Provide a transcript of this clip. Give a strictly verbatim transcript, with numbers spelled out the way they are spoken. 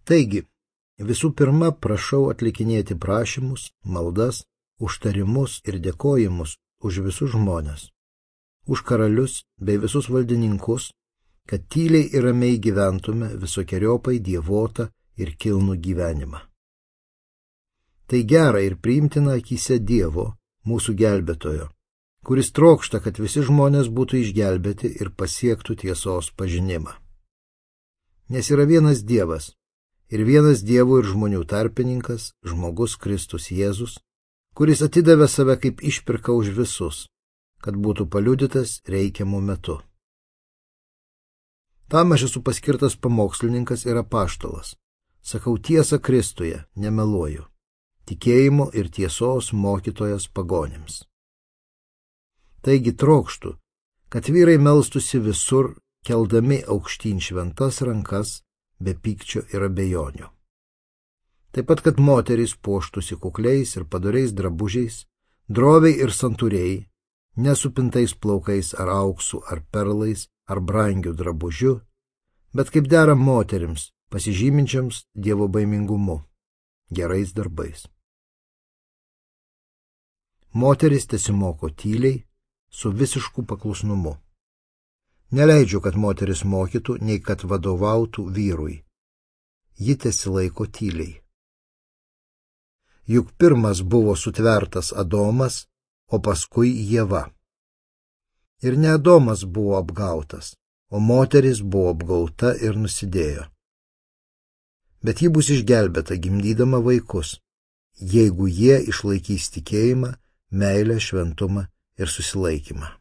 Taigi, visų pirma, prašau atlikinėti prašymus, maldas, užtarimus ir dėkojimus už visus žmones, už karalius bei visus valdininkus, kad tyliai ir ramiai gyventume visokiojopai dievotą ir kilnų gyvenimą. Tai gera ir priimtina akyse Dievo, mūsų gelbėtojo, kuris trokšta, kad visi žmonės būtų išgelbėti ir pasiektų tiesos pažinimą. Nes yra vienas Dievas, ir vienas Dievo ir žmonių tarpininkas, žmogus Kristus Jėzus, kuris atidavė save kaip išpirką už visus, kad būtų paliudytas reikiamu metu. Tam aš esu paskirtas pamokslininkas ir apaštalas. Sakau tiesą Kristuje, nemeluoju. Tikėjimo ir tiesos mokytojas pagonims. Taigi trokštu, kad vyrai melstusi visur, keldami aukštyn šventas rankas, be pykčio ir abejonių. Taip pat, kad moterys puoštųsi kukliais ir padoriais drabužiais, droviai ir santūriai, nesupintais plaukais ar auksu, ar perlais, ar brangiu drabužiu, bet kaip dera moterims, pasižyminčiams Dievo baimingumu, gerais darbais. Moteris tesimoko tyliai, su visišku paklusnumu. Neleidžiu, kad moteris mokytų, nei kad vadovautų vyrui. Ji tesilaiko tyliai. Juk pirmas buvo sutvertas Adomas, o paskui Ieva. Ir ne Adomas buvo apgautas, o moteris buvo apgauta ir nusidėjo. Bet ji bus išgelbėta gimdydama vaikus, jeigu jie išlaikys tikėjimą, meilę, šventumą ir susilaikymą.